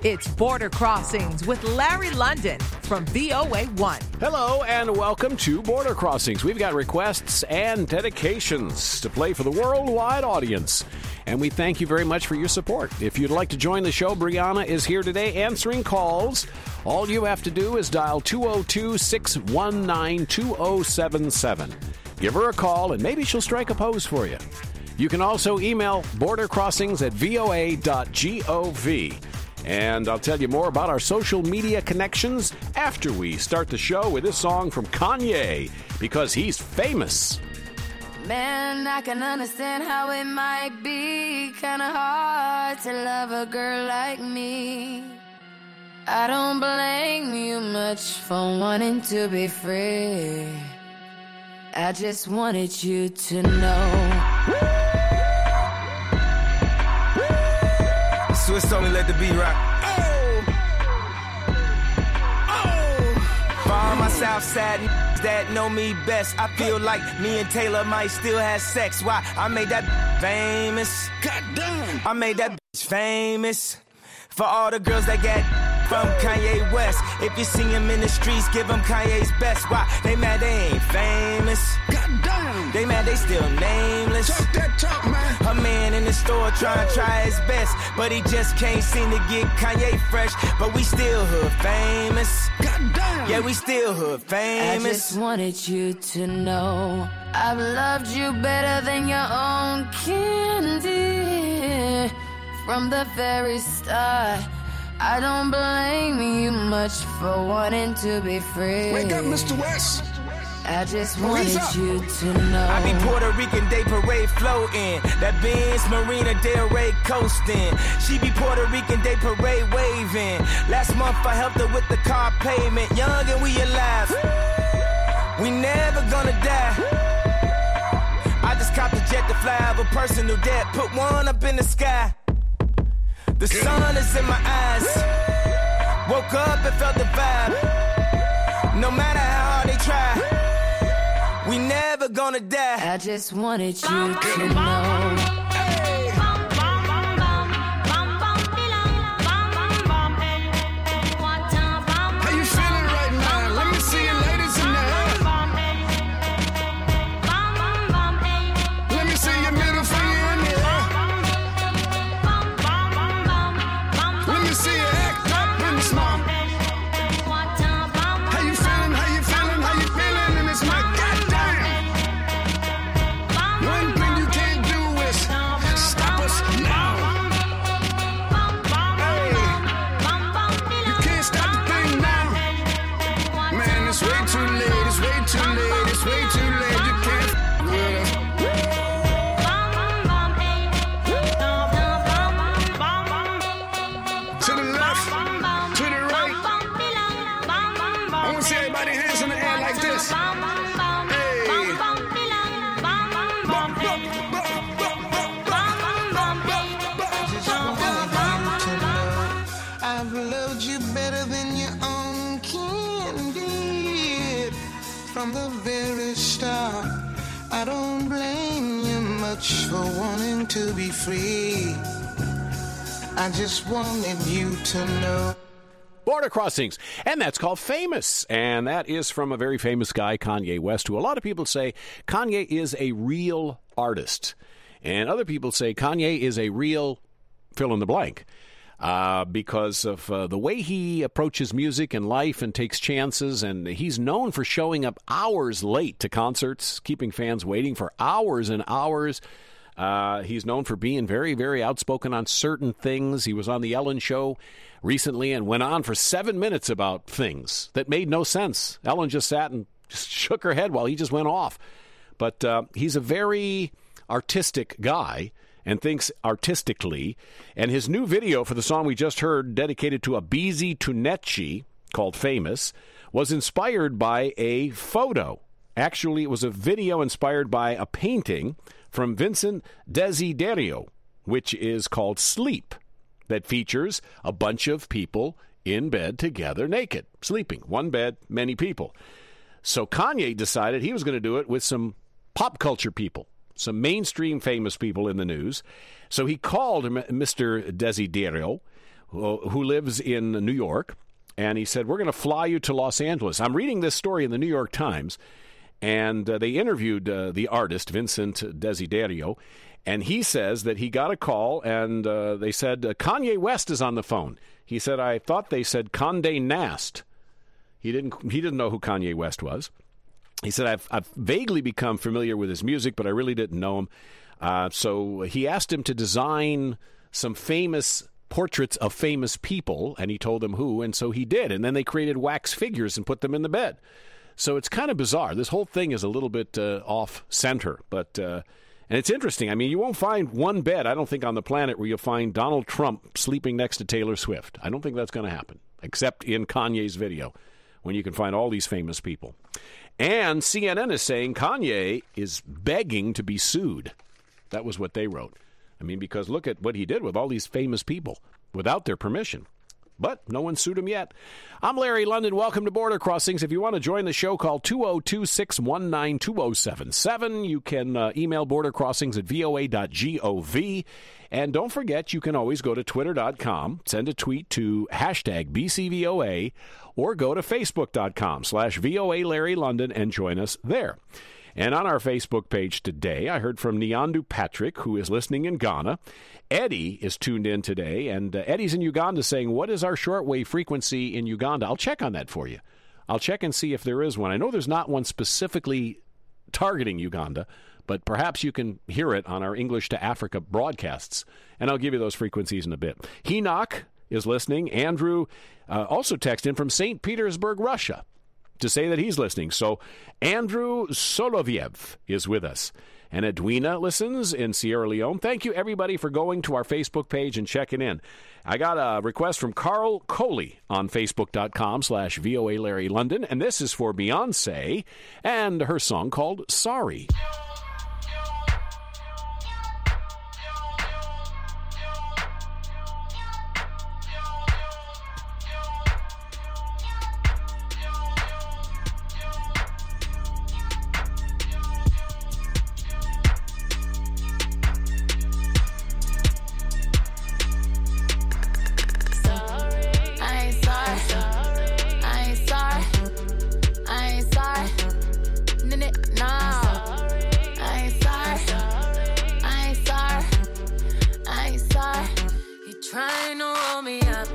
It's Border Crossings with Larry London from VOA1. Hello and welcome to Border Crossings. We've got requests and dedications to play for the worldwide audience. And we thank you very much for your support. If you'd like to join the show, Brianna is here today answering calls. All you have to do is dial 202-619-2077. Give her a call and maybe she'll strike a pose for you. You can also email bordercrossings@voa.gov. And I'll tell you more about our social media connections after we start the show with this song from Kanye, because he's famous. Man, I can understand how it might be kind of hard to love a girl like me. I don't blame you much for wanting to be free. I just wanted you to know. Swiss only let the beat rock. For all my Southside that know me best, I feel like me and Taylor might still have sex. Why? I made that famous. Goddamn. I made that famous. For all the girls that got from Kanye West. If you see him in the streets, give him Kanye's best. Why? They mad they ain't famous. Goddamn. They mad they still nameless. Talk that talk, man. A man in the store trying to try his best, but he just can't seem to get Kanye fresh. But we still hood famous. Goddamn. Yeah, we still hood famous. I just wanted you to know I've loved you better than your own candy. From the very start, I don't blame you much for wanting to be free. Wake up, Mr. West. I just wanted you to know. I be Puerto Rican Day Parade floating. That Benz Marina Del Rey coasting. She be Puerto Rican Day Parade waving. Last month I helped her with the car payment. Young and we alive. We never gonna die. I just copped a jet to fly over personal debt. Put one up in the sky. The sun is in my eyes. Woke up and felt the vibe. No matter how hard they try, we never gonna die. I just wanted you to know. How you feeling right now? Let me see you ladies in there. Let me see your middle finger in there. Let me see you act up and smart. How you feeling? How you feeling? How you feeling in this mic? Goddamn. One thing you can't do is stop us now. Hey, you can't stop the thing now. Man, it's way too late. It's way too late. It's way too late. You can't with us. To the left, to the right. I want to see everybody hands in the air like this. Hey. I've loved you better than your own candy. From the very start, I don't blame you much for wanting to be free. I just wanted you to know. Border Crossings, and that's called Famous, and that is from a very famous guy, Kanye West, who a lot of people say Kanye is a real artist, and other people say Kanye is a real fill in the blank, because of the way he approaches music and life and takes chances, and he's known for showing up hours late to concerts, keeping fans waiting for hours and hours. He's known for being very, very outspoken on certain things. He was on the Ellen Show recently and went on for 7 minutes about things that made no sense. Ellen just sat and just shook her head while he just went off. But he's a very artistic guy and thinks artistically. And his new video for the song we just heard, dedicated to Abizi Tuneci, called Famous, was inspired by a photo. Actually, it was a video inspired by a painting from Vincent Desiderio, which is called Sleep, that features a bunch of people in bed together naked, sleeping. One bed, many people. So Kanye decided he was going to do it with some pop culture people, some mainstream famous people in the news. So he called Mr. Desiderio, who lives in New York, and he said, we're going to fly you to Los Angeles. I'm reading this story in the New York Times, and they interviewed the artist, Vincent Desiderio, and he says that he got a call, and they said, Kanye West is on the phone. He said, I thought they said Condé Nast. He didn't know who Kanye West was. He said, I've vaguely become familiar with his music, but I really didn't know him. So he asked him to design some famous portraits of famous people, and he told them who, and so he did. And then they created wax figures and put them in the bed. So it's kind of bizarre. This whole thing is a little bit off-center, but and it's interesting. I mean, you won't find one bed, I don't think, on the planet where you'll find Donald Trump sleeping next to Taylor Swift. I don't think that's going to happen, except in Kanye's video, when you can find all these famous people. And CNN is saying Kanye is begging to be sued. That was what they wrote. I mean, because look at what he did with all these famous people without their permission. But no one sued him yet. I'm Larry London. Welcome to Border Crossings. If you want to join the show, call 202-619-2077. You can email bordercrossings@voa.gov. And don't forget, you can always go to twitter.com, send a tweet to #BCVOA, or go to facebook.com/VOA Larry London and join us there. And on our Facebook page today, I heard from Nyandu Patrick, who is listening in Ghana. Eddie is tuned in today, and Eddie's in Uganda saying, what is our shortwave frequency in Uganda? I'll check on that for you. I'll check and see if there is one. I know there's not one specifically targeting Uganda, but perhaps you can hear it on our English to Africa broadcasts, and I'll give you those frequencies in a bit. Henoch is listening. Andrew also texted in from St. Petersburg, Russia, to say that he's listening. So Andrew Soloviev is with us. And Edwina listens in Sierra Leone. Thank you, everybody, for going to our Facebook page and checking in. I got a request from Carl Coley on Facebook.com/VOA Larry London, and this is for Beyonce and her song called Sorry. Trying to roll me up.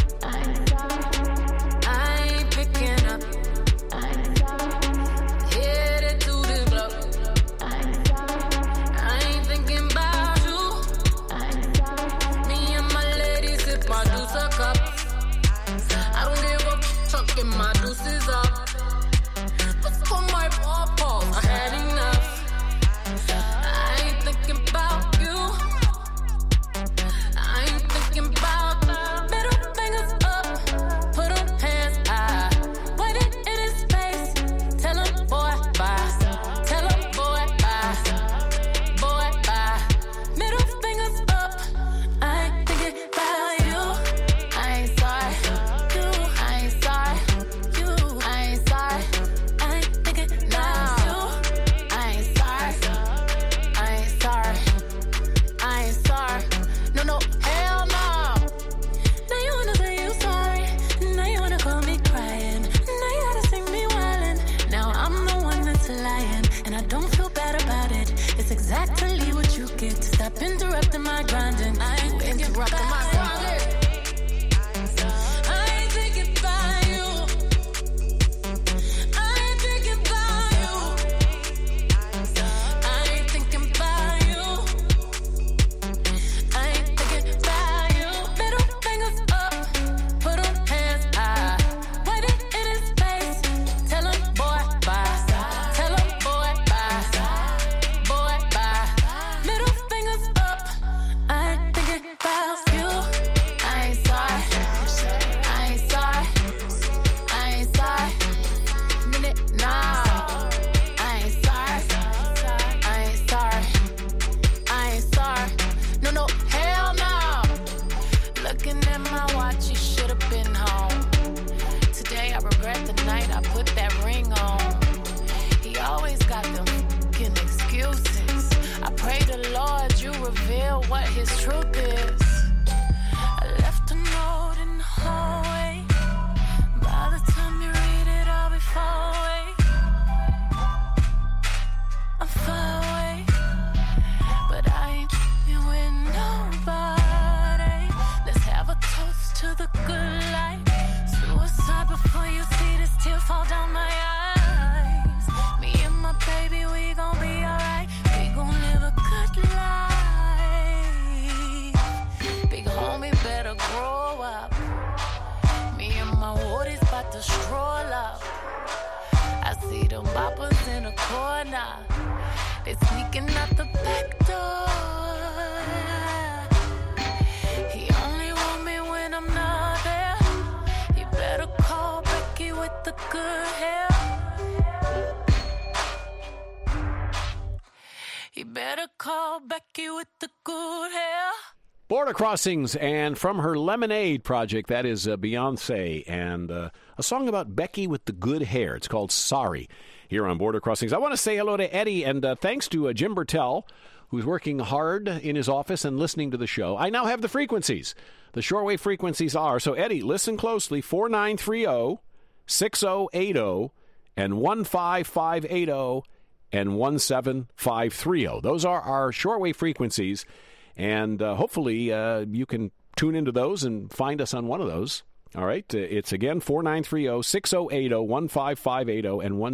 I ain't picking up. Headed to the block. I ain't thinking about you. Me and my lady sip my juice a cup. I don't give up, chucking my juices up. Let's go my pawpaws, I had enough. I ain't thinking about you. About middle fingers up, put them hands high, waiting in his face, tell him boy bye, tell him boy bye, middle fingers up, I ain't thinking about you, I ain't sorry, you, I ain't sorry, you, I ain't sorry, I ain't thinking about you, I ain't sorry, I ain't sorry, I ain't sorry, no, hell no. Exactly what you get. Stop interrupting my grinding. I ain't interrupting my grinding. I ain't thinking about you. I ain't thinking about you. I ain't thinking about you. I ain't thinking about you. Middle fingers up, put them hands high. Waiting in his face, tell him boy bye. Tell him boy bye. Middle fingers up, I ain't thinking about you. I ain't sorry, I ain't sorry, I ain't sorry, no, I ain't sorry, I ain't sorry, I ain't sorry, no, hell no. Looking at my watch, you should have been home. Today I regret the night I put that ring on. He always got them fucking excuses. I pray the Lord you reveal what his truth is. I left a note stroller. I see them boppers in the corner. They sneaking out the back door. He only want me when I'm not there. You better call Becky with the good hair. You better call Becky with the good hair. Border Crossings, and from her Lemonade project, that is Beyonce, and a song about Becky with the good hair. It's called Sorry, here on Border Crossings. I want to say hello to Eddie, and thanks to Jim Bertel, who's working hard in his office and listening to the show. I now have the frequencies. The shortwave frequencies are, so Eddie, listen closely, 4930, 6080, and 15580, and 17530. Those are our shortwave frequencies. And hopefully you can tune into those and find us on one of those. All right. It's again 4930, 6080, 15580, and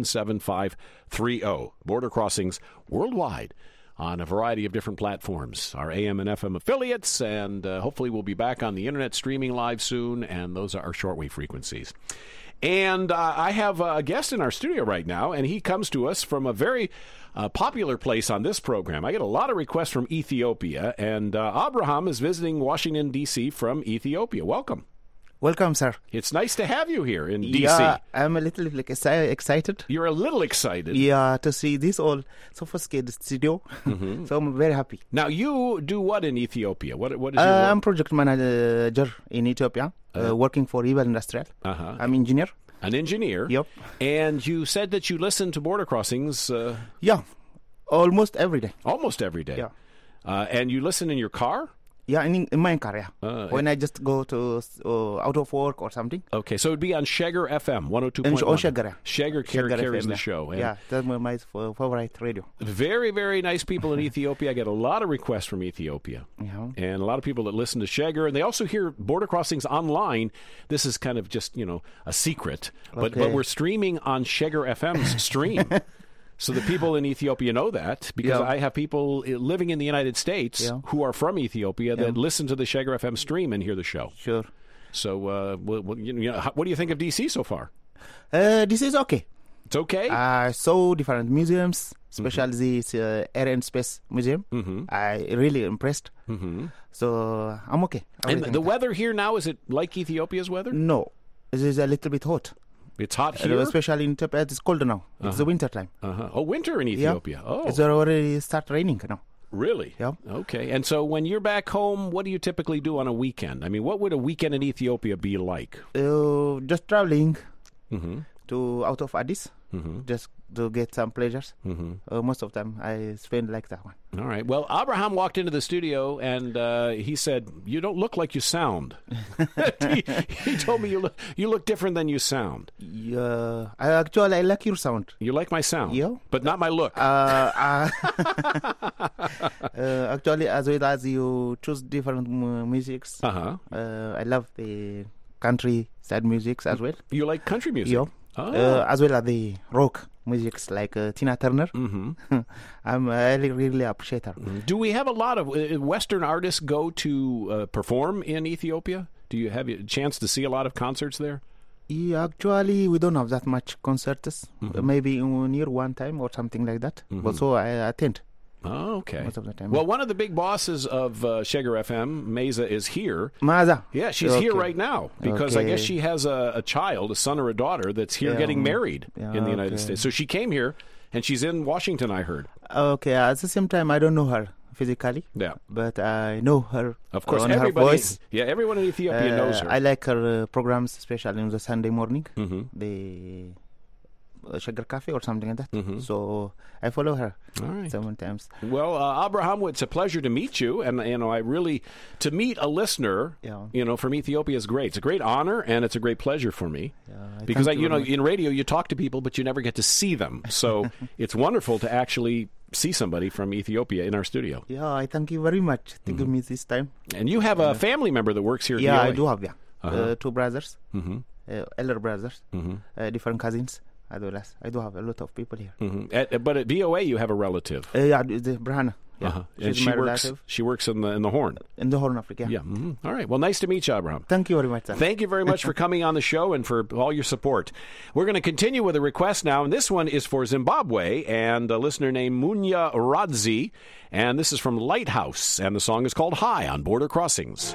17530. Border Crossings worldwide on a variety of different platforms. Our AM and FM affiliates, and hopefully we'll be back on the internet streaming live soon. And those are our shortwave frequencies. And I have a guest in our studio right now, and he comes to us from a very popular place on this program. I get a lot of requests from Ethiopia, and Abraham is visiting Washington, D.C. from Ethiopia. Welcome. Welcome, sir. It's nice to have you here in D.C. Yeah, I'm a little excited. You're a little excited. Yeah, to see this all sophisticated studio. Mm-hmm. So I'm very happy. Now, you do what in Ethiopia? What is your work? I'm project manager in Ethiopia, working for Ebel Industrial. Uh-huh. I'm engineer. An engineer? Yep. And you said that you listen to Border Crossings. Yeah, almost every day. Almost every day? Yeah. And you listen in your car? Yeah, in my car, yeah. When I just go to out of work or something. Okay, so it would be on Shagger FM, 102.1. Shagger, yeah. Shagger carries FM, the show. Yeah, that's my favorite radio. Very, very nice people in Ethiopia. I get a lot of requests from Ethiopia. Yeah. And a lot of people that listen to Shagger, and they also hear Border Crossings online. This is kind of just, a secret. But we're streaming on Shagger FM's stream. So the people in Ethiopia know that, because I have people living in the United States who are from Ethiopia that listen to the Shagger FM stream and hear the show. Sure. So what do you think of D.C. so far? This is okay. It's okay? I saw different museums, especially this Air and Space Museum. Mm-hmm. I really impressed. Mm-hmm. So I'm okay. And the weather here now, is it like Ethiopia's weather? No. It is a little bit hot. It's hot here? Especially in Ethiopia. It's cold now. It's the winter time. Oh, winter in Ethiopia. Yeah. Oh. It's already start raining now. Really? Yeah. Okay. And so when you're back home, what do you typically do on a weekend? I mean, what would a weekend in Ethiopia be like? Just traveling to out of Addis, just to get some pleasures. Most of them I spend like that one. All right. Well, Abraham walked into the studio and he said, "You don't look like you sound." he told me you look different than you sound. Yeah, I like your sound. You like my sound? Yeah. But not my look. Actually, as well as you choose different musics. I love the country side musics as well. You like country music? Yeah. Oh. As well as the rock musics like Tina Turner. I really appreciate her. Do we have a lot of Western artists go to perform in Ethiopia? Do you have a chance to see a lot of concerts there? Yeah, actually, we don't have that much concerts. Maybe in year one time or something like that. But so I attend. Oh, okay. Most of the time. Well, one of the big bosses of Shagger FM, Meza, is here. Maza? Yeah, she's here right now because I guess she has a child, a son or a daughter, that's here getting married in the United States. So she came here, and she's in Washington, I heard. Okay, at the same time, I don't know her physically. Yeah. But I know her. Of course, on everybody. Her voice. Yeah, everyone in Ethiopia knows her. I like her programs, especially on the Sunday morning. The Sugar Cafe or something like that. So I follow her sometimes. Well, Abraham, it's a pleasure to meet you, and I really to meet a listener, from Ethiopia is great. It's a great honor, and it's a great pleasure for me because in radio you talk to people, but you never get to see them. So it's wonderful to actually see somebody from Ethiopia in our studio. Yeah, I thank you very much to give me this time. And you have a family member that works here at VOA. VOA. I do have, two brothers, elder brothers, different cousins. I do have a lot of people here. But at VOA, you have a relative. Yeah, the Brahana. Uh-huh. And She's my relative. She works in the Horn. In the Horn of Africa. Yeah. All right. Well, nice to meet you, Abraham. Thank you very much, sir. Thank you very much for coming on the show and for all your support. We're going to continue with a request now, and this one is for Zimbabwe and a listener named Munya Radzi, and this is from Lighthouse, and the song is called High on Border Crossings.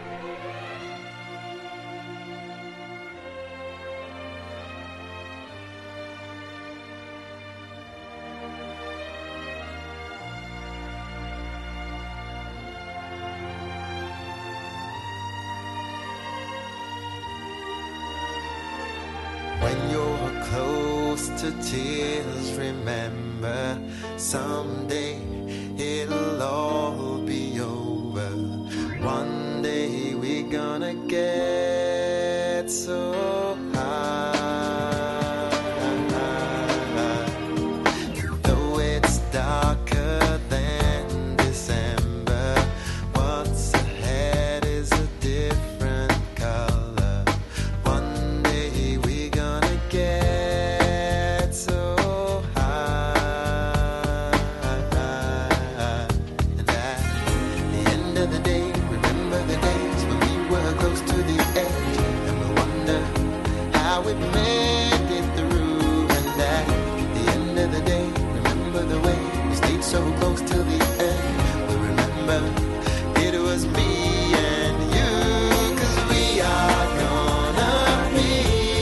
When you're close to tears, remember someday it'll all be over. One day we're gonna get so high. Though it's darker than December, what's ahead is a different color. One day we're gonna get so high. And at the end of the day, remember the days when we were close to the edge, and we wonder how we made it through. And at the end of the day, remember the way we stayed so close till the end. We remember it was me and you, 'cause we are gonna be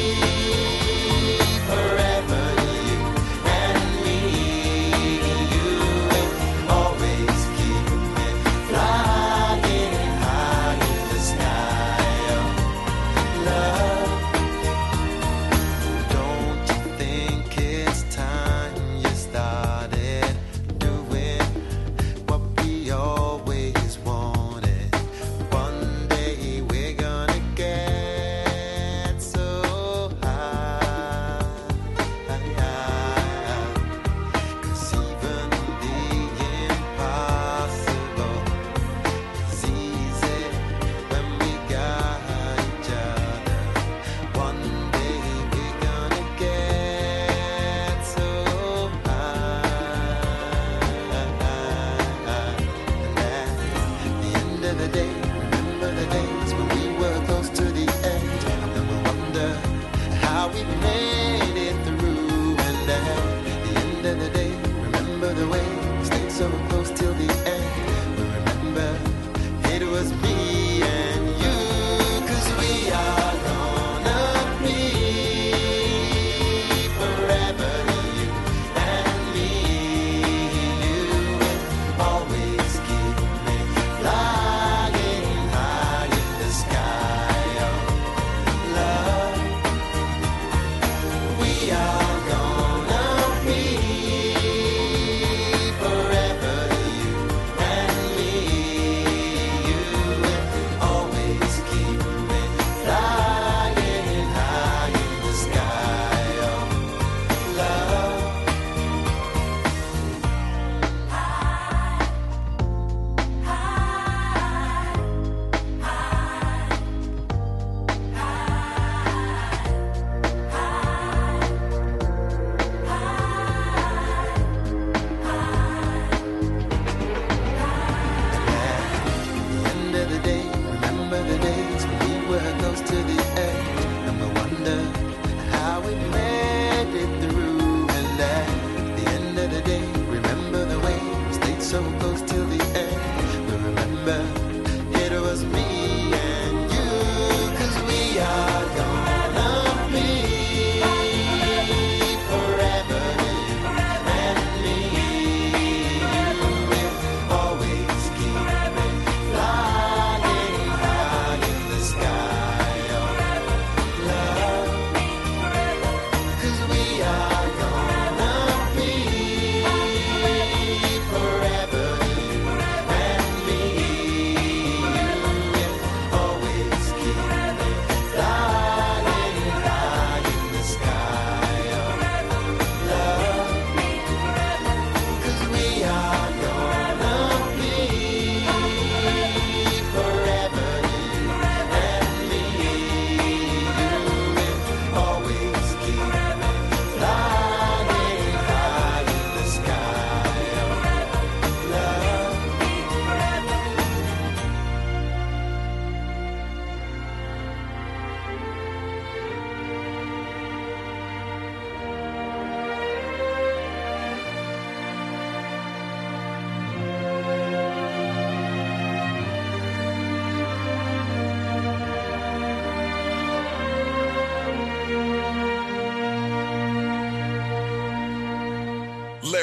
forever, you and me. You will always keep me flying high in the sky of love. Don't you think it's time you started doing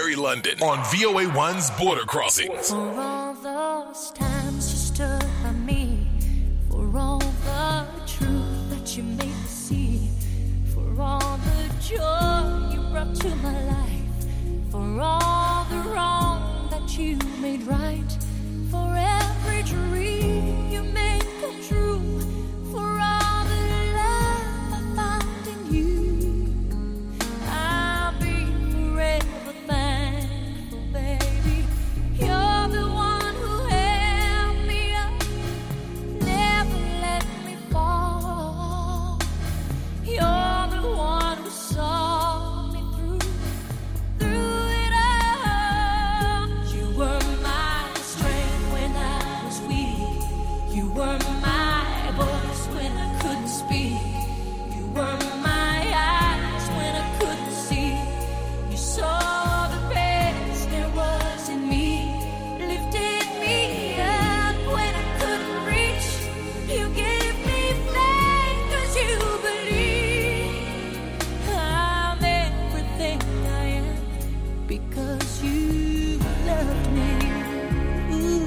Larry London on VOA1's Border Crossings. For all those times you stood by me, for all the truth that you made me see, for all the joy you brought to my life, for all the wrong that you made right, for every dream you made come true, for all the love I found in you, I'll be forever thankful, baby. You're the one who held me up, never let me fall. You're the one who saw me through it all. You were my strength when I was weak. You were my voice when I couldn't speak. You were my eyes when I couldn't see. You saw the best there was in me, lifted me up when I couldn't reach. You gave me faith 'cause you believe I'm everything I am because you loved me. Ooh,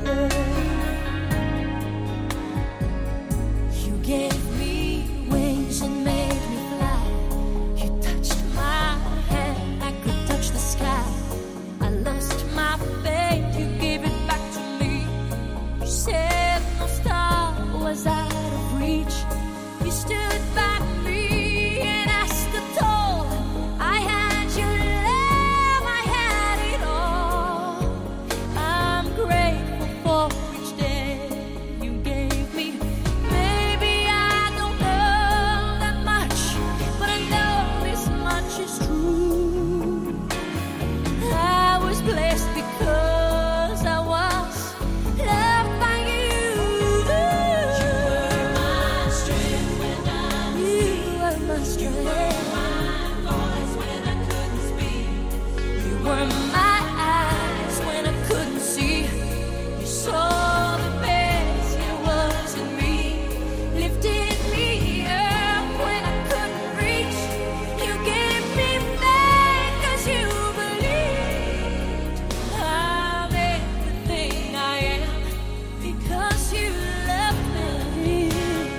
you gave me wings and made me fly. You touched my hand, I could touch the sky. I lost my faith, you gave it back to me. You said no star was out of reach. You stood by me and I stood tall. I had your love, I had it all. I'm grateful for each day you gave me. Maybe I don't know that much, but I know this much is true. I was blessed because I was loved by you. You were my strength when I was weak. You were my strength. You were my voice when I couldn't speak. You were my eyes when I couldn't see. You saw the best there was in me, lifted me up when I couldn't reach. You gave me faith 'cause you believed I'm everything I am because you loved me.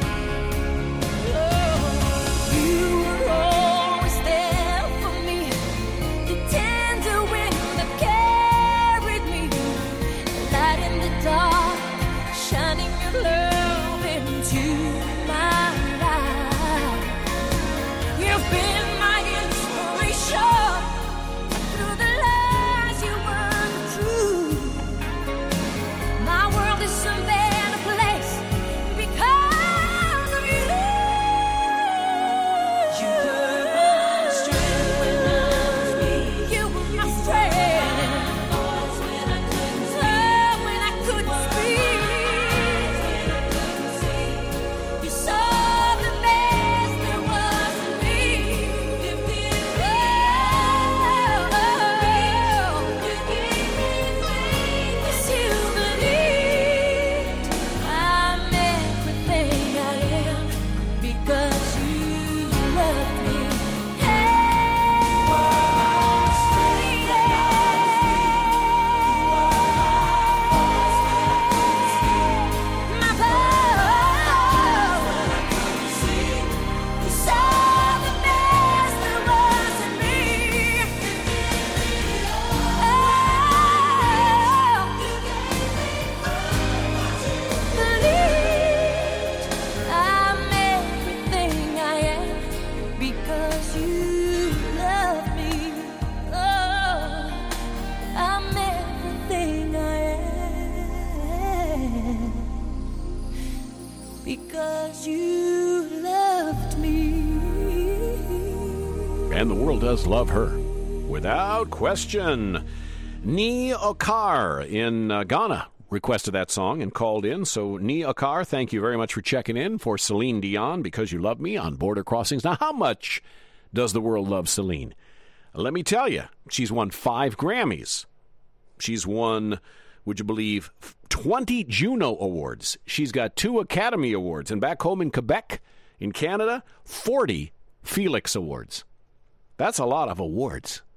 Oh, you were always there for me, the tender wind that carried me, the light in the dark, shining your love into my life. You've been my inspiration through the lies you weren't true. My world is a better place because of you. You were my strength when I was weak. You were my strength. When I couldn't speak. When I couldn't speak. You saw the best there was in me. Lifted me up. You gave me faith 'cause you believed I'm everything I am because you loved me. My love, you saw the best there was in me. Believed I'm everything I am because you love me. Oh, I'm everything I am because you loved me. And the world does love her, without question. Ni Okar in Ghana requested that song and called in. So, Ni Okar, thank you very much for checking in for Celine Dion, Because You Love Me on Border Crossings. Now, how much does the world love Celine? Let me tell you, she's won 5 Grammys. She's won, would you believe, 20 Juno Awards. She's got 2 Academy Awards. And back home in Quebec, in Canada, 40 Felix Awards. That's a lot of awards.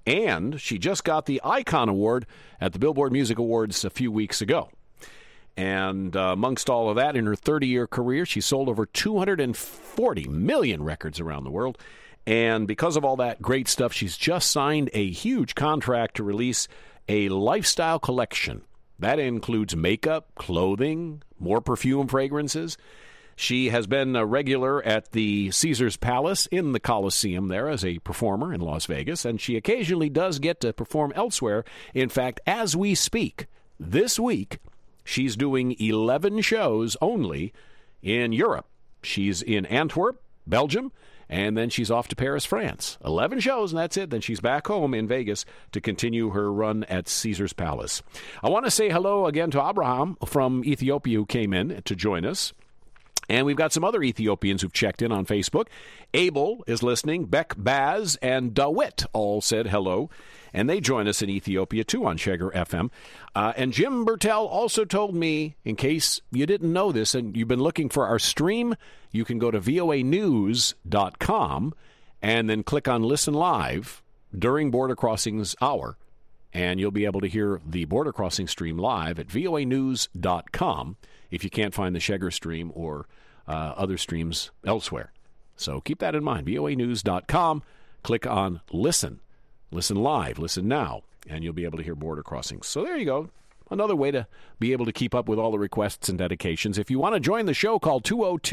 And she just got the Icon Award at the Billboard Music Awards a few weeks ago. And amongst all of that, in her 30-year career, she sold over 240 million records around the world. And because of all that great stuff, she's just signed a huge contract to release a lifestyle collection. That includes makeup, clothing, more perfume fragrances. She has been a regular at the Caesars Palace in the Coliseum there as a performer in Las Vegas, and she occasionally does get to perform elsewhere. In fact, as we speak, this week, she's doing 11 shows only in Europe. She's in Antwerp, Belgium, and then she's off to Paris, France. 11 shows, and that's it. Then she's back home in Vegas to continue her run at Caesars Palace. I want to say hello again to Abraham from Ethiopia who came in to join us. And we've got some other Ethiopians who've checked in on Facebook. Abel is listening. Beck Baz and Dawit all said hello. And they join us in Ethiopia, too, on Chegar FM. And Jim Bertel also told me, in case you didn't know this and you've been looking for our stream, you can go to voanews.com and then click on Listen Live during Border Crossings Hour. And you'll be able to hear the Border Crossing stream live at voanews.com if you can't find the Chegar stream or other streams elsewhere. So keep that in mind. voanews.com, click on Listen. Listen live, listen now, and you'll be able to hear Border Crossings. So there you go. Another way to be able to keep up with all the requests and dedications. If you want to join the show, call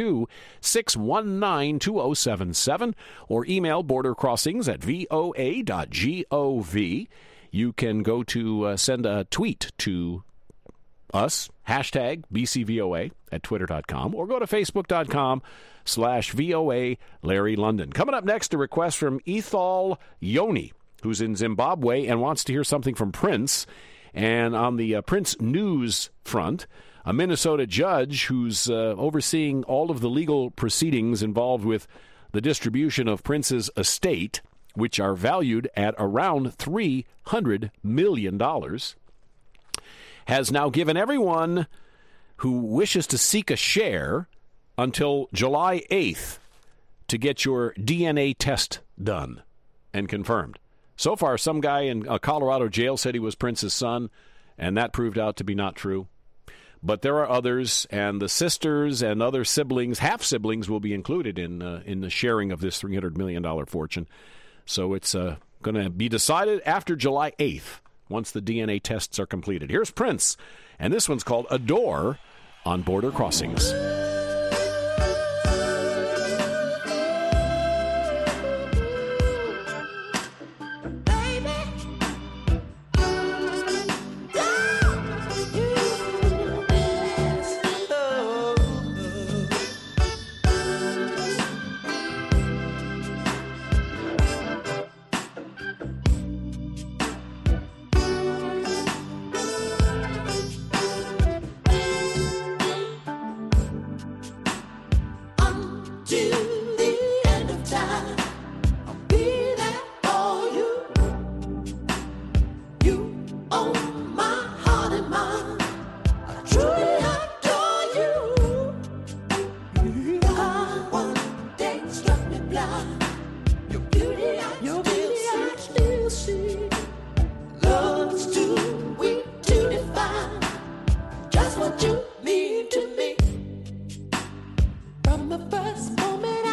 202-619-2077 or email bordercrossings@voa.gov. You can go to send a tweet to us, hashtag BCVOA at twitter.com, or go to facebook.com/VOA Larry London. Coming up next, a request from Ethal Yoni, who's in Zimbabwe and wants to hear something from Prince. And on the Prince news front, a Minnesota judge who's overseeing all of the legal proceedings involved with the distribution of Prince's estate, which are valued at around $300 million, has now given everyone who wishes to seek a share until July 8th to get your DNA test done and confirmed. So far, some guy in a Colorado jail said he was Prince's son, and that proved out to be not true. But there are others, and the sisters and other siblings, half-siblings, will be included in the sharing of this $300 million fortune. So it's going to be decided after July 8th, once the DNA tests are completed. Here's Prince, and this one's called Adore on Border Crossings. What you mean to me from the first moment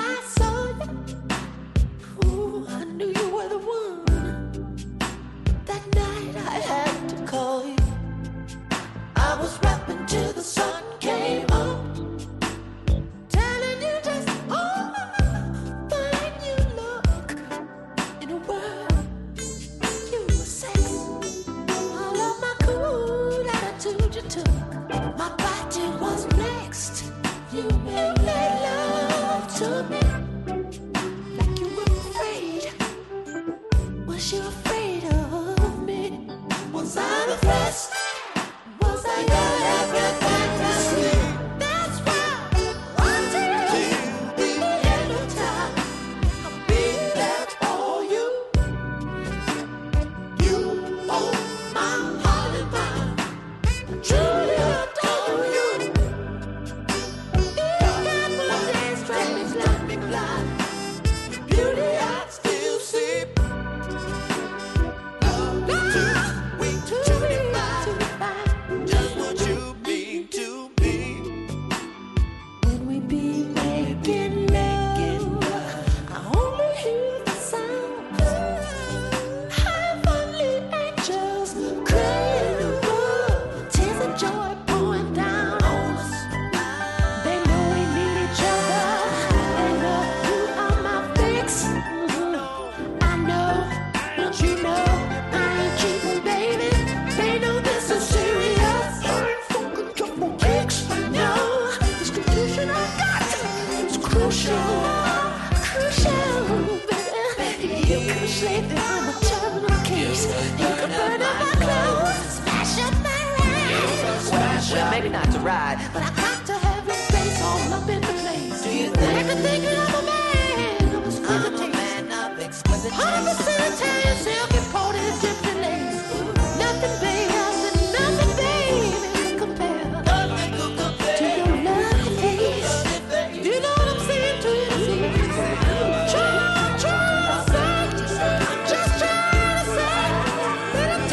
lately, I'm a terminal case. You can burn up my clothes, smash up my ride. Well, maybe not to ride, but I got to have your face all up in the place. Do you think? Like to think that I'm a man of exquisite taste. 100% Italian, silk imported gypsy lace. Nothing, babe, nothing, babe, can compare to your lovely taste. Do you know what I'm saying to you? Try to say, just try to say that I'm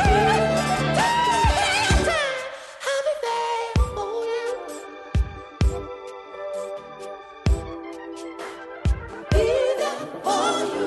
too I'll be there for you. Be there for you.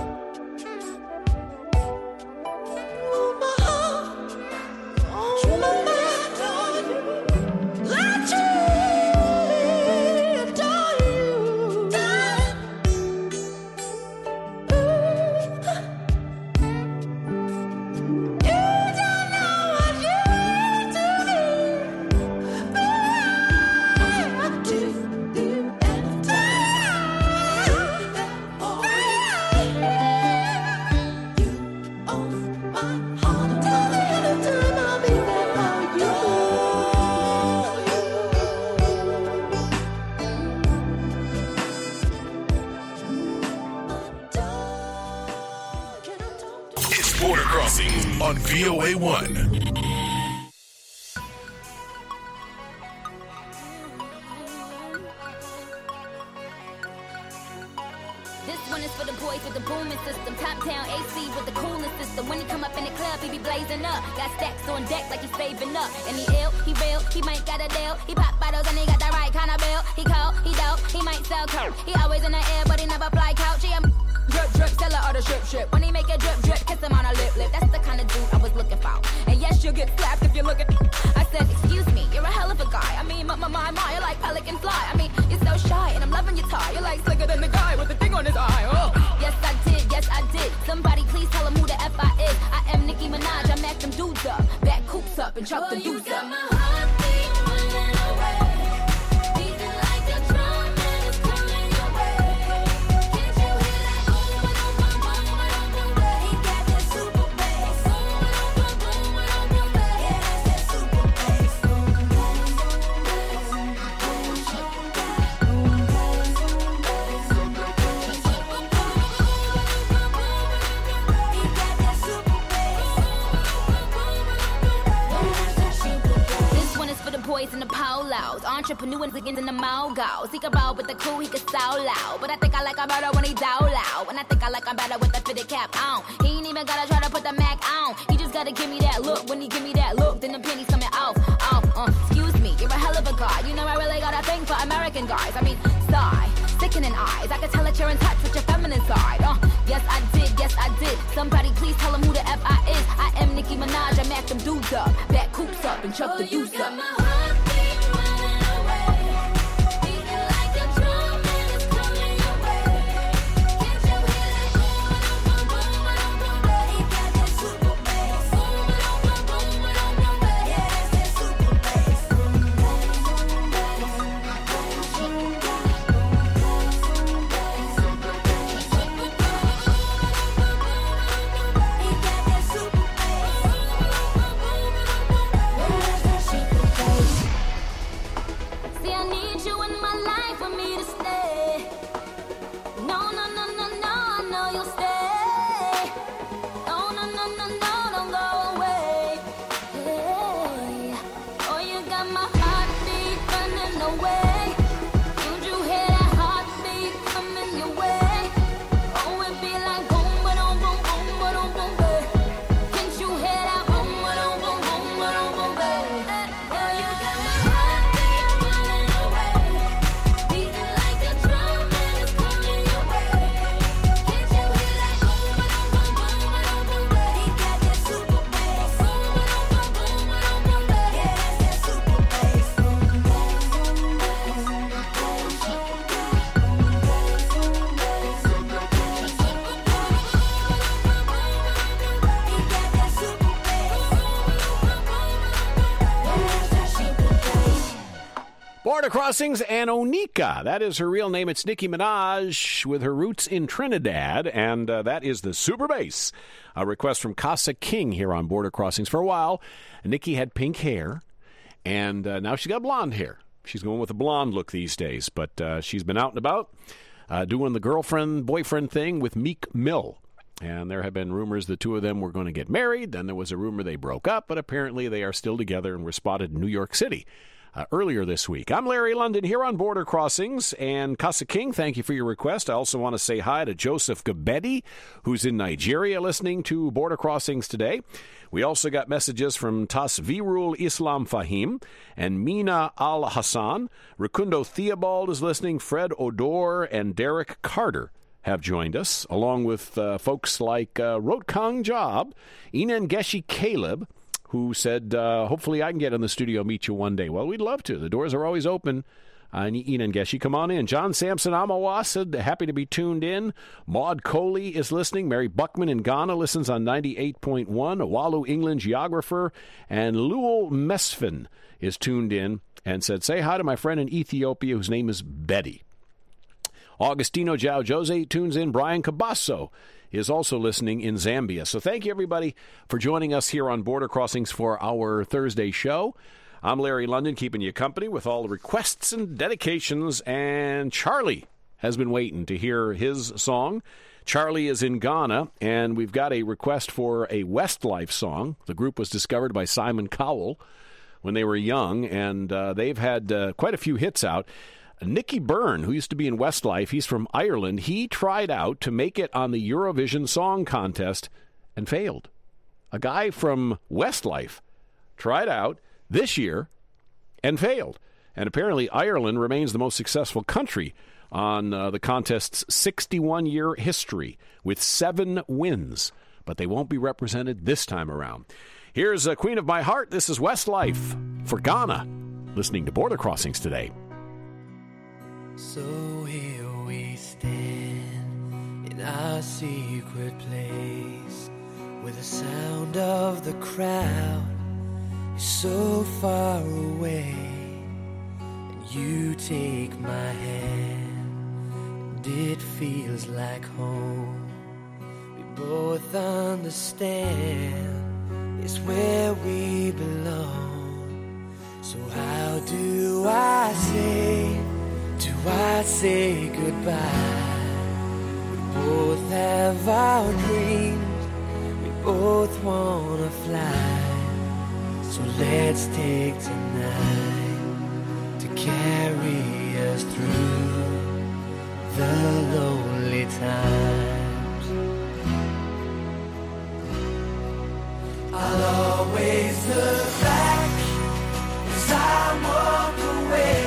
Border Crossings on VOA1. This one is for the boys with the booming system. Top down AC with the coolest system. When he come up in the club, he be blazing up. Got stacks on deck like he's saving up. And he ill, he real, he might got a deal. He pop bottles and he got the right kind of bill. He cold, he dope, he might sell coke. He always in the air, but he never fly couch. He a drip, drip, seller or the strip. When he make a drip, drip, kiss him on a lip. That's the kind of dude I was looking for. And yes, you'll get slapped if you look at me. I said, excuse me, you're a hell of a guy. I mean, my, you're like pelican fly. I mean, you're so shy and I'm loving your tie. You're like slicker than the guy with the thing on his eye. Oh, yes, I did. Somebody please tell him who the F I is. I am Nicki Minaj. I mack them dudes up. Back coops up and chop the dudes up. Boys in the polos, entrepreneurs again in the mogos. He can roll with the crew, he can so loud. But I think I like him better when he down loud. And I think I like him better with the fitted cap on. He ain't even gotta try to put the Mac on. He just gotta give me that look. When he give me that look, then the pennies coming off. Excuse me, you're a hell of a guy. You know I really got a thing for American guys. I mean, sigh, sickening eyes. I can tell that you're in touch with your feminine side. Yes I did. Somebody please tell him who the F I is. I am Nicki Minaj. I mack them dudes up, back coops up and chuck the deuce up. Border Crossings and Onika. That is her real name. It's Nicki Minaj with her roots in Trinidad, and that is the Super Bass. A request from Casa King here on Border Crossings. For a while, Nicki had pink hair, and now she's got blonde hair. She's going with a blonde look these days, but she's been out and about doing the girlfriend-boyfriend thing with Meek Mill. And there have been rumors the two of them were going to get married. Then there was a rumor they broke up, but apparently they are still together and were spotted in New York City earlier this week. I'm Larry London here on Border Crossings. And Casa King, thank you for your request. I also want to say hi to Joseph Gabedi, who's in Nigeria listening to Border Crossings today. We also got messages from Tasvirul Islam Fahim and Mina Al Hassan. Rakundo Theobald is listening. Fred Odor and Derek Carter have joined us, along with folks like Rotkang Job, Inan Geshi Caleb, who said, hopefully I can get in the studio, meet you one day. Well, we'd love to. The doors are always open. Inan Geshi, come on in. John Sampson Amawa said, happy to be tuned in. Maud Coley is listening. Mary Buckman in Ghana listens on 98.1. Owalu England geographer. And Lowell Mesfin is tuned in and said, say hi to my friend in Ethiopia whose name is Betty. Augustino Jao Jose tunes in. Brian Cabasso is also listening in Zambia. So thank you, everybody, for joining us here on Border Crossings for our Thursday show. I'm Larry London, keeping you company with all the requests and dedications. And Charlie has been waiting to hear his song. Charlie is in Ghana, and we've got a request for a Westlife song. The group was discovered by Simon Cowell when they were young, and they've had quite a few hits out. Nicky Byrne, who used to be in Westlife, he's from Ireland. He tried out to make it on the Eurovision Song Contest and failed. A guy from Westlife tried out this year and failed. And apparently Ireland remains the most successful country on the contest's 61-year history with 7 wins. But they won't be represented this time around. Here's Queen of My Heart. This is Westlife for Ghana. Listening to Border Crossings today. So here we stand in our secret place, where the sound of the crowd is so far away, and you take my hand, and it feels like home. We both understand it's where we belong. So how do I say goodbye? We both have our dreams, we both wanna fly. So let's take tonight to carry us through the lonely times. I'll always look back as I walk away.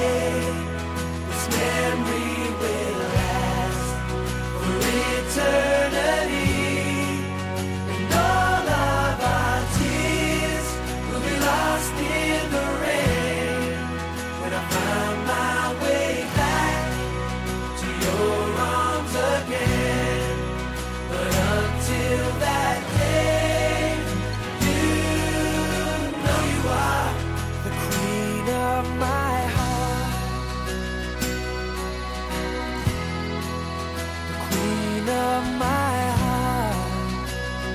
Memory will last for eternity, and all of our tears will be lost in the rain. When I find my way back to your arms again, but until that day, you know you are the queen of my of my heart.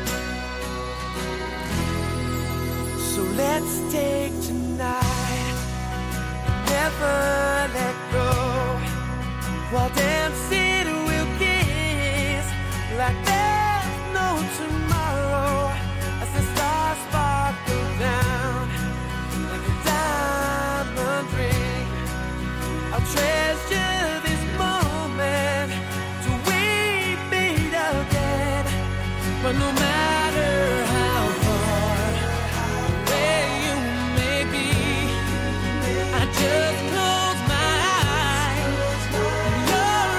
So let's take tonight, never let go, while dancing we'll kiss like there's no tomorrow, as the stars sparkle down like a diamond ring. I'll treasure this moment but no matter how far away you may be, I just close my eyes and you're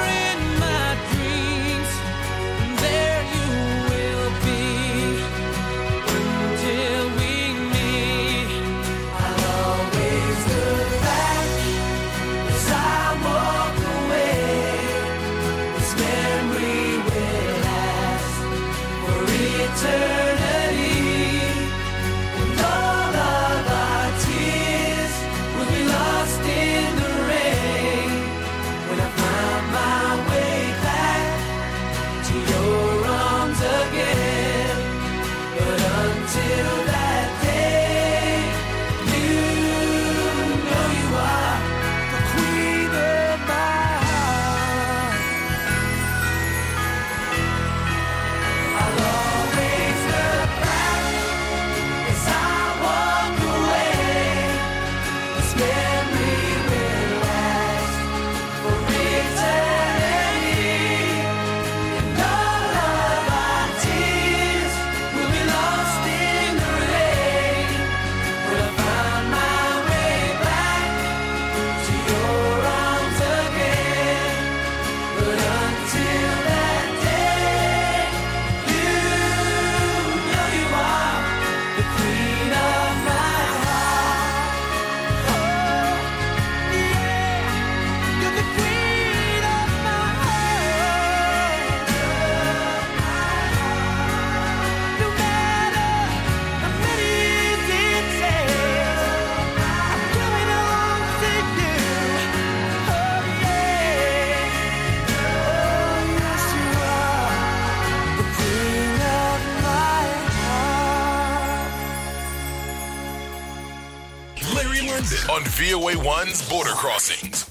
on VOA1's Border Crossings.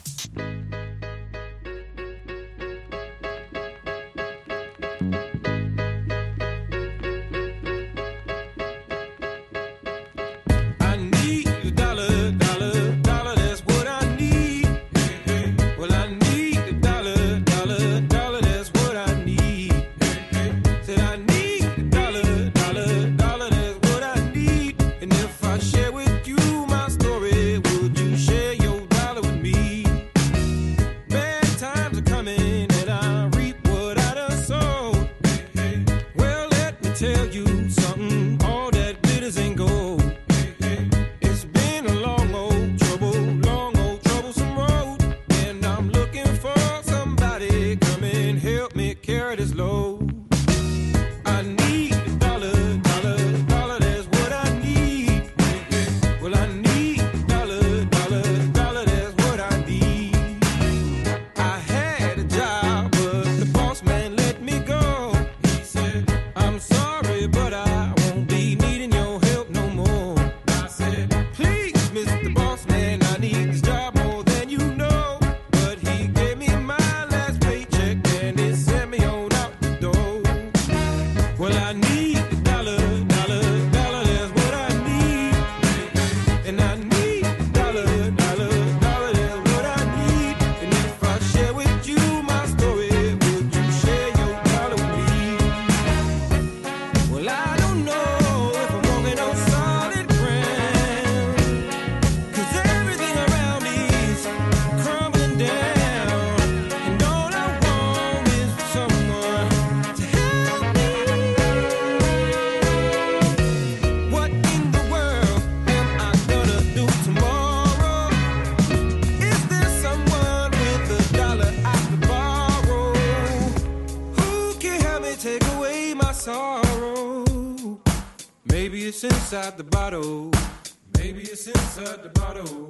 Inside the bottle, maybe it's inside the bottle.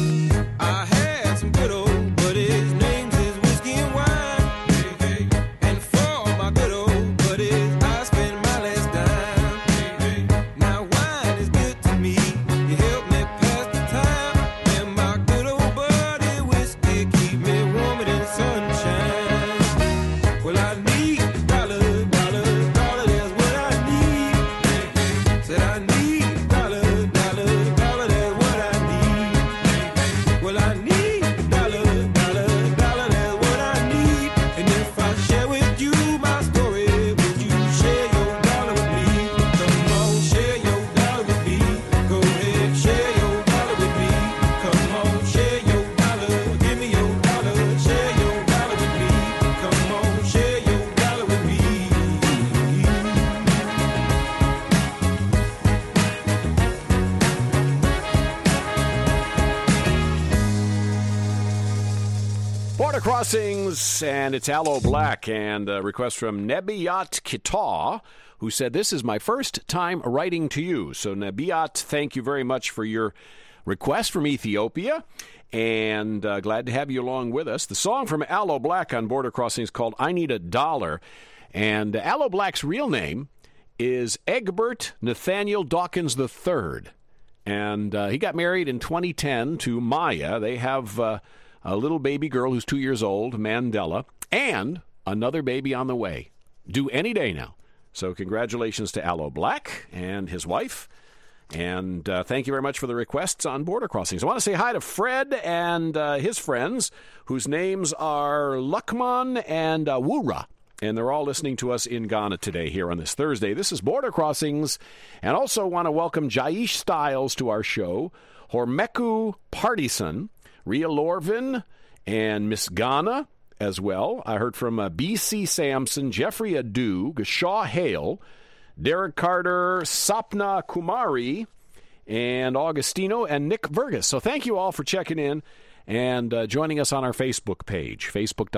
I had some good old buddies, names is whiskey and wine. Hey, hey. And for my good old buddies, I spend my last dime. Hey, hey. Now wine is good to me, you help me pass the time. And my good old buddy whiskey keep me warmer than sunshine. Well, I need a dollar, that's what I need. Hey, hey. Said I need Crossings, and it's Aloe Black, and a request from Nebiat Kita, who said, "This is my first time writing to you." So Nebiat, thank you very much for your request from Ethiopia, and glad to have you along with us. The song from Aloe Black on Border Crossings called "I Need a Dollar," and Aloe Black's real name is Egbert Nathaniel Dawkins III, and he got married in 2010 to Maya. They have a little baby girl who's 2 years old, Mandela, and another baby on the way, due any day now. So congratulations to Aloe Black and his wife, and thank you very much for the requests on Border Crossings. I want to say hi to Fred and his friends, whose names are Luckman and Wura, and they're all listening to us in Ghana today here on this Thursday. This is Border Crossings, and also want to welcome Jaish Styles to our show, Hormeku Partison, Rhea Lorvin, and Miss Ghana as well. I heard from B.C. Sampson, Jeffrey Adu, Gashaw Hale, Derek Carter, Sapna Kumari, and Augustino, and Nick Vergas. So thank you all for checking in and joining us on our Facebook page,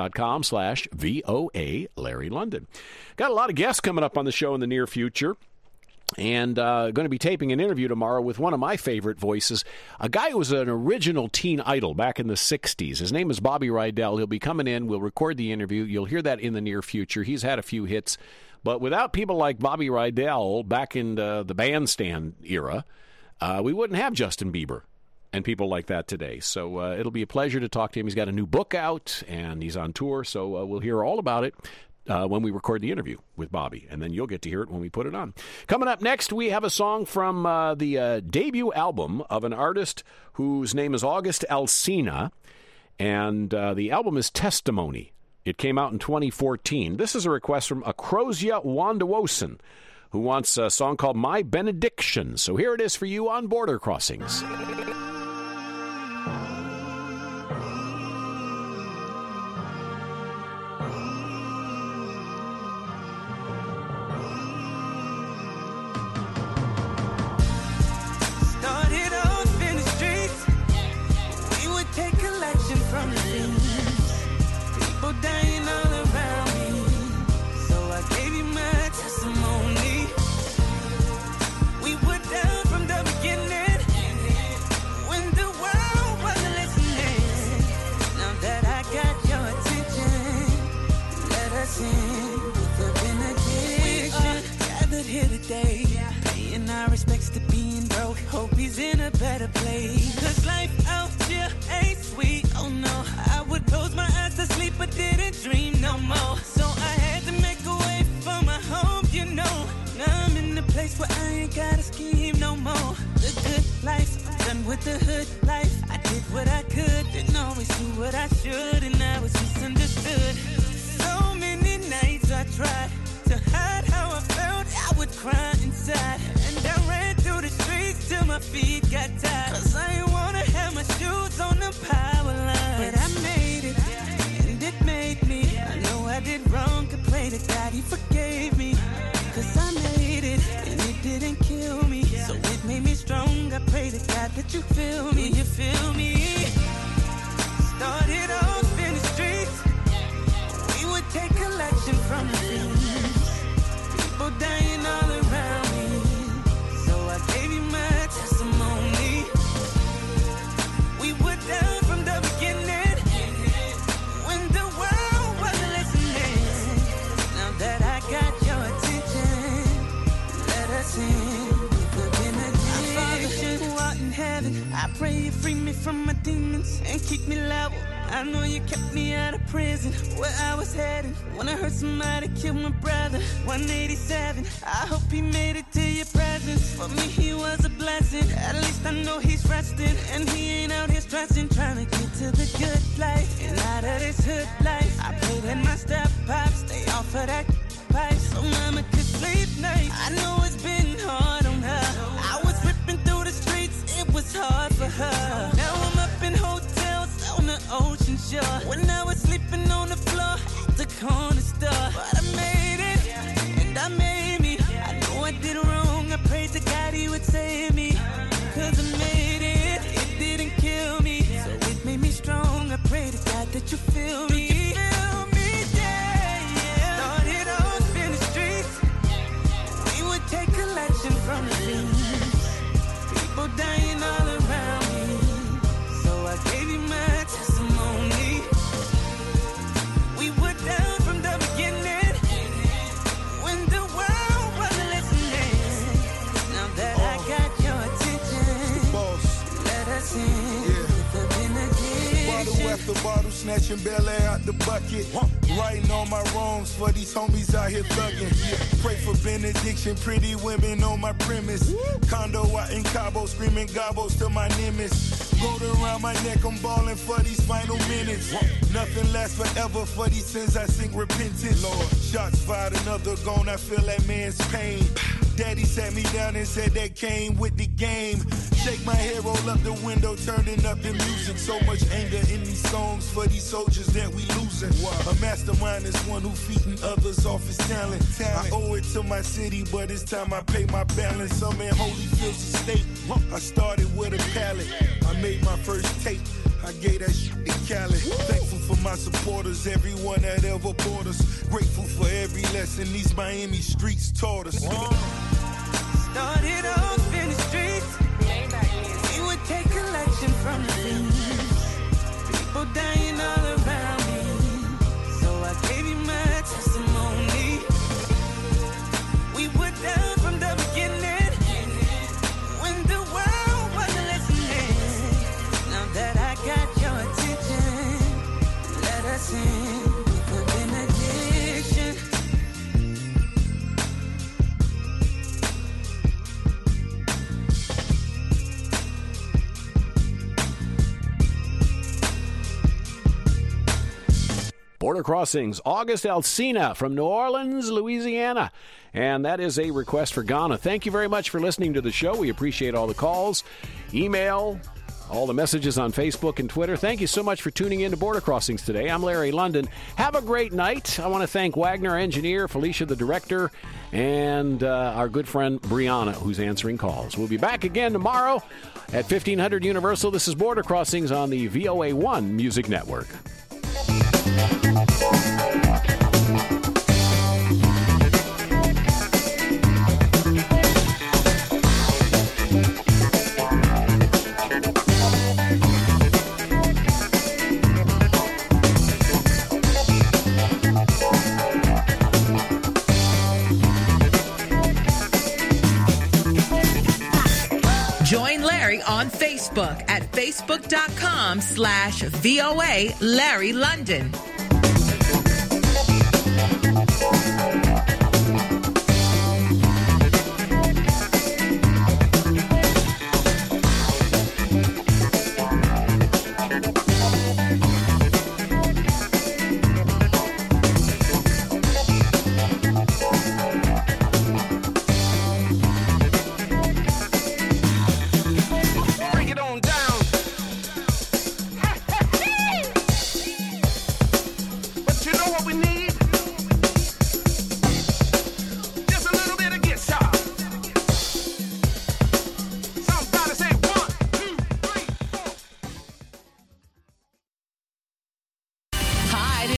facebook.com/VOA Larry London. Got a lot of guests coming up on the show in the near future. And going to be taping an interview tomorrow with one of my favorite voices, a guy who was an original teen idol back in the 60s. His name is Bobby Rydell. He'll be coming in. We'll record the interview. You'll hear that in the near future. He's had a few hits. But without people like Bobby Rydell back in the bandstand era, we wouldn't have Justin Bieber. and people like that today. So it'll be a pleasure to talk to him. He's got a new book out, and he's on tour, so we'll hear all about it when we record the interview with Bobby, and then you'll get to hear it when we put it on. Coming up next, we have a song from the debut album of an artist whose name is August Alsina, and the album is Testimony. It came out in 2014. This is a request from Akrosia Wandawosen, who wants a song called My Benediction. So here it is for you on Border Crossings. Started off in the streets, we would take collection from the streets. People dying all around me, so I gave you my testimony. We were down from the beginning, when the world wasn't listening. Now that I got your attention, let us in with a benediction. We are gathered here today, paying our respects to being broke. Hope he's in a better place, 'cause life out here ain't sweet. Oh no, I would close my eyes to sleep but didn't dream no more. So I had to make a way for my home, you know. Now I'm in a place where I ain't gotta scheme no more. The good life, I'm done with the hood life. I did what I could, didn't always do what I should, and I was misunderstood. So many nights I tried to hide how I felt, I would cry inside. And I ran through the streets till my feet got tired, 'cause I ain't wanna have my shoes on the power line. But I made it, and it made me. I know I did wrong, could pray to God he forgave me. 'Cause I made it, and it didn't kill me. So it made me strong, I pray to God that you feel me. You feel me? Started off in the streets, we would take collection from the streets. People dying all around me, so I gave you my testimony. We were down from the beginning, when the world wasn't listening. Now that I got your attention, let us in with a benediction. Father who art in heaven, I pray you free me from my demons and keep me level. I know you kept me out of prison, where I was heading when I heard somebody kill my brother. 187, I hope he made it to your presence. For me he was a blessing, at least I know he's resting. And he ain't out here stressing, trying to get to the good life. And out of this hood life, I pray that my step pop stay off of that pipe, so mama could sleep nice. I know it's been hard on her, I was ripping through the streets, it was hard for her. Now I'm up in hotels on the ocean shore, when I was sleeping on the floor at the corner store. But I made it, and I made me. I know I did wrong, I prayed to God he would save me. 'Cause I made it, it didn't kill me, so it made me strong. I pray to God that you feel me. You feel me, yeah. Started off in the streets, we would take collection from the streets. People dying all around me, so I gave you my testimony. We were down from the beginning, when the world wasn't listening. Now that I got your attention, let us in with a benediction. Bottle after bottle, snatching Bel Air out the bucket. Writing all my wrongs for these homies out here thugging. Pray for benediction, pretty women on my premise. Condo out in Cabo, screaming gobos to my nemesis. Gold around my neck, I'm balling for these final minutes. Nothing lasts forever, for these sins I sing repentance. Lord, shots fired, another gone, I feel that man's pain. Daddy sat me down and said that came with the game. Shake my head, roll up the window, turning up the music. So much anger in these songs for these soldiers that we losing. A mastermind is one who feeding others off his talent. I owe it to my city, but it's time I pay my balance. I'm in Holyfield's estate. I started with a pallet. I made my first tape. I gave that shit to Cali. Thankful for my supporters, everyone that ever bought us. Grateful for every lesson these Miami streets taught us. Started off in the streets, we would take collection from the streets. People dying all around me, so I gave you my testimony. We were down from the beginning, when the world wasn't listening. Border Crossings, August Alsina from New Orleans, Louisiana. And that is a request for Ghana. Thank you very much for listening to the show. We appreciate all the calls, email, all the messages on Facebook and Twitter. Thank you so much for tuning in to Border Crossings today. I'm Larry London. Have a great night. I want to thank Wagner, engineer, Felicia, the director, and our good friend Brianna, who's answering calls. We'll be back again tomorrow at 1500 Universal. This is Border Crossings on the VOA1 Music Network. Join Larry on Facebook at facebook.com/VOA Larry London.